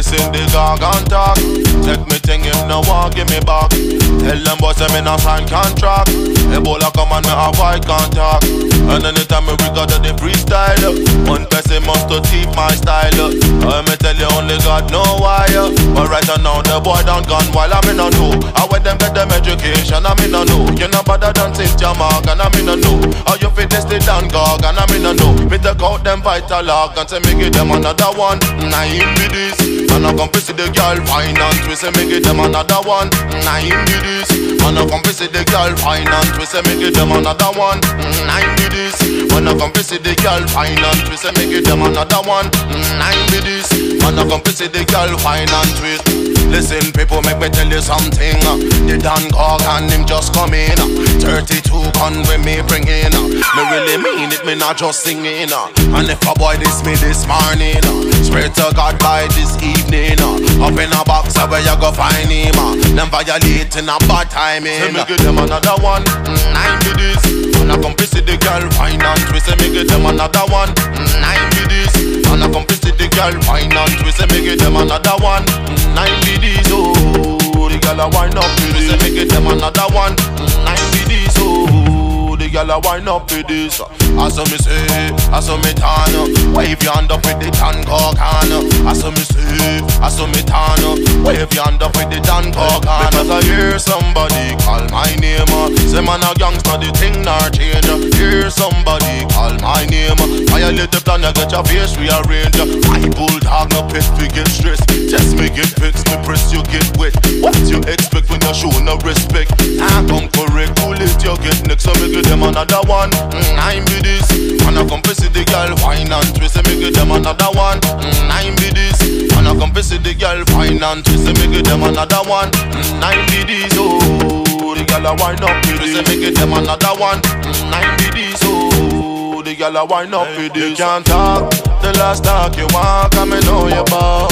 listen the gargan talk. Take me thing if no one give me back. Tell them boys I'm in a sign contract. Ebola come and me avoid contact. And anytime we got the freestyle, one person must to keep my style. Me tell you only God know why. But right now the boy done gone while I'm in a know. I went them get them education, I'm in a know. You know better than Cynthia Mark and I'm in a know. How you fit this the Dan Gog and I'm in a know. Me take out them vital log and say me give them another one. Nine be this. And I come to see the girl fine and twist and me give them another one. Nine be this. And I come to see the girl fine and twist and me give them another one. Nine be this. And I come to see the girl fine and twist and me give them another one. Nine be this. And I come to see the girl fine and twist. Listen people, make me tell you something. The Dan Gog and him just come in. 32 gun when me bring in. Me really mean it, me not just singing. And if a boy diss me this morning, swear to God by this evening, up in a box where you go find him. Them violating a bad timing. So me give them another one. Nine be this. And I come to see the girl fine and twist. Me give them another one. Nine be this. And I come to see the girl fine and twist. Me give them another one. Nine be this. Oh, the girl a wind up with this. Me give them another one. Nine be this. Oh, the girl a wind up with this. I saw me say, I saw me turn. Wave your hand up with the Dan Gog hand. I saw me say, I saw me turn. Wave your hand up with the Dan Gog hand. Because I hear somebody call my name. Say man a gangster, the thing not change. Hear somebody call my name. Violate the plan, you get your face rearranged. My bulldog no pet we get stressed. Test me get fixed, me press you get wet. What you expect when you show no respect? I come correct, too late you get next. So me give them another one. Nine be this. And I come to see the girl fine and twist. Me give them another one. Nine be this. And I come to see the girl fine and twist. Me give them another one. Nine be this. Oh, the girl a wind up with this. Me give them another one. Nine be this. Oh, the girl a wind up with this. You can't talk the last talk you want, and me know you bout.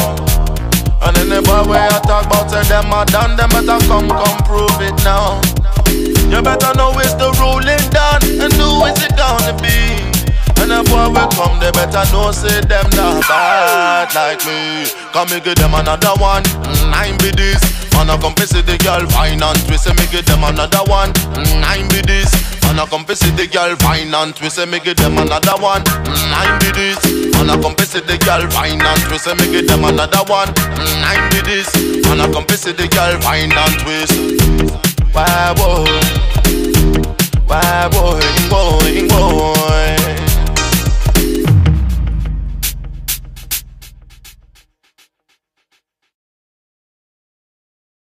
And any boy where I talk about say them a done, them better come prove it now. You better know it's the ruling done, and who is it gonna be? And the boy will come, they better know say them not bad like me. Come me give them another one. Nine be this. And I come to see the girl fine and twist and me give them another one. Nine be this. And I come to see the girl fine and twist and me give them another one. Nine be this. And I come to see the girl fine and twist and me give them another one. Nine be this. And I come to see the girl fine and twist. Why, whoa.